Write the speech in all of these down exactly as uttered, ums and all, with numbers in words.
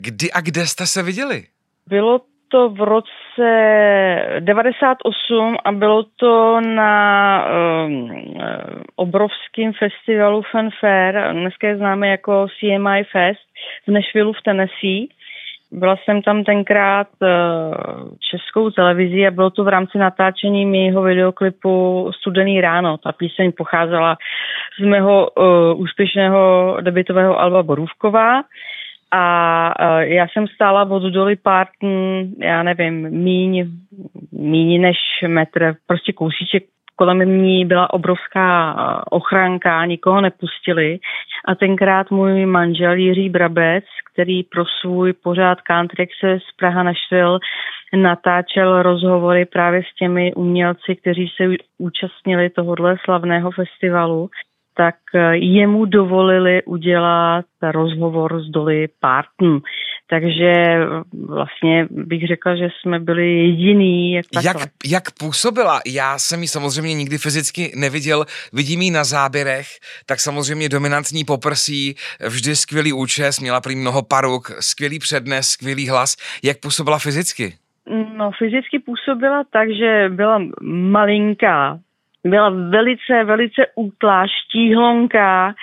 Kdy a kde jste se viděli? Bylo to v roce devadesát osm a bylo to na um, obrovském festivalu Fanfare, dneska je známe jako C M I Fest v Nashvilleu v Tennessee. Byla jsem tam tenkrát uh, českou televizí a bylo to v rámci natáčení mého videoklipu Studený ráno. Ta píseň pocházela z mého uh, úspěšného debutového alba Borůvková. A uh, já jsem stála od Dolly Parton, já nevím, míň, míň než metr, prostě kousíček kolem ní byla obrovská ochranka, nikoho nepustili. A tenkrát můj manžel Jiří Brabec, který pro svůj pořád Country Access Praha Nashville natáčel rozhovory právě s těmi umělci, kteří se účastnili tohohle slavného festivalu, tak jemu dovolili udělat rozhovor s Dolly Parton. Takže vlastně bych řekla, že jsme byli jediný. Jak, jak, jak působila? Já jsem ji samozřejmě nikdy fyzicky neviděl, vidím ji na záběrech, tak samozřejmě dominantní poprsí, vždy skvělý účes, měla prý mnoho paruk, skvělý přednes, skvělý hlas. Jak působila fyzicky? No, fyzicky působila tak, že byla malinká, byla velice, velice útlá, štíhlonká,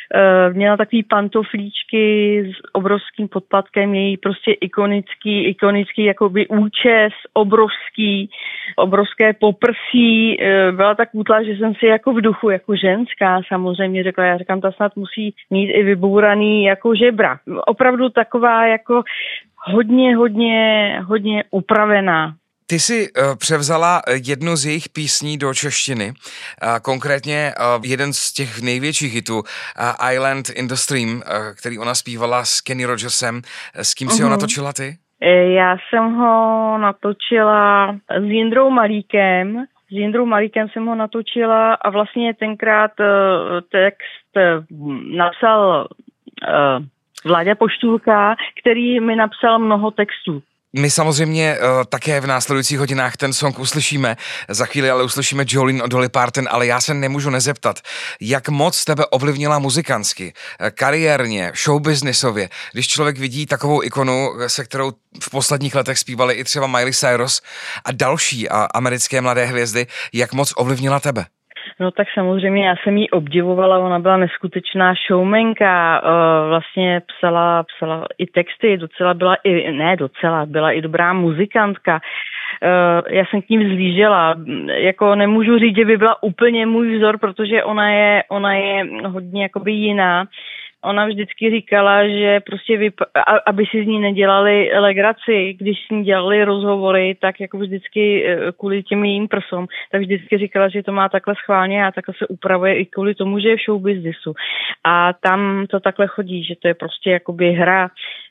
měla takový pantoflíčky s obrovským podpatkem, její prostě ikonický, ikonický jakoby účes, obrovský, obrovské poprsí, byla tak útlá, že jsem si jako v duchu, jako ženská samozřejmě řekla, já říkám, ta snad musí mít i vybouraný jako žebra. Opravdu taková jako hodně, hodně, hodně upravená. Ty jsi uh, převzala jednu z jejich písní do češtiny, uh, konkrétně uh, jeden z těch největších hitů, uh, Island in the Stream, uh, který ona zpívala s Kenny Rogersem. S kým si uh-huh. ho natočila ty? Já jsem ho natočila s Jindrou Malíkem. S Jindrou Malíkem jsem ho natočila a vlastně tenkrát uh, text uh, napsal uh, Vláďa Poštůlka, který mi napsal mnoho textů. My samozřejmě uh, také v následujících hodinách ten song uslyšíme. Za chvíli ale uslyšíme Jolene od Dolly Parton, ale já se nemůžu nezeptat, jak moc tebe ovlivnila muzikantsky, kariérně, showbiznisově, když člověk vidí takovou ikonu, se kterou v posledních letech zpívali i třeba Miley Cyrus a další a americké mladé hvězdy, jak moc ovlivnila tebe? No tak samozřejmě já jsem jí obdivovala, ona byla neskutečná showmanka, vlastně psala, psala i texty, docela byla i, ne docela, byla i dobrá muzikantka. Já jsem k ním zlížela, jako nemůžu říct, že by byla úplně můj vzor, protože ona je, ona je hodně jakoby jiná. Ona vždycky říkala, že prostě vyp- aby si z ní nedělali legraci, když s ní dělali rozhovory, tak jako vždycky kvůli těm jejím prsom, tak vždycky říkala, že to má takhle schválně a takhle se upravuje i kvůli tomu, že je v showbiznisu. A tam to takhle chodí, že to je prostě jakoby hra.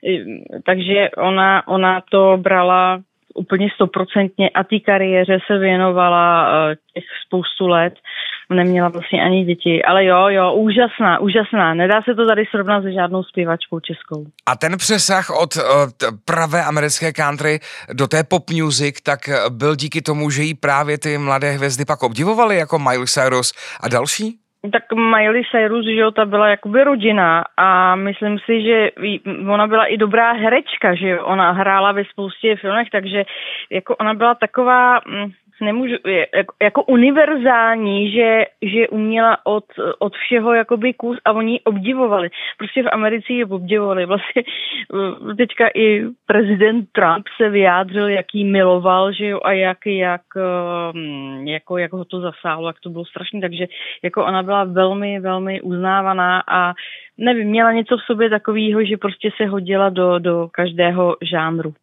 Takže ona, ona to brala úplně stoprocentně a té kariéře se věnovala těch spoustu let. Neměla vlastně ani děti, ale jo, jo, úžasná, úžasná. Nedá se to tady srovnat se žádnou zpěvačkou českou. A ten přesah od uh, pravé americké country do té pop music, tak byl díky tomu, že jí právě ty mladé hvězdy pak obdivovaly, jako Miley Cyrus a další? Tak Miley Cyrus, že jo, ta byla jakoby rodina a myslím si, že ona byla i dobrá herečka, že jo, ona hrála ve spoustě filmech, takže jako ona byla taková... nemůžu, jako, jako univerzální, že, že uměla od, od všeho jakoby kus a oni ji obdivovali. Prostě v Americe ji obdivovali. Vlastně teďka i prezident Trump se vyjádřil, jak jí miloval, že jo, a jak, jak, jako, jak ho to zasáhlo, jak to bylo strašný. Takže jako ona byla velmi, velmi uznávaná a nevím, měla něco v sobě takového, že prostě se hodila do, do každého žánru.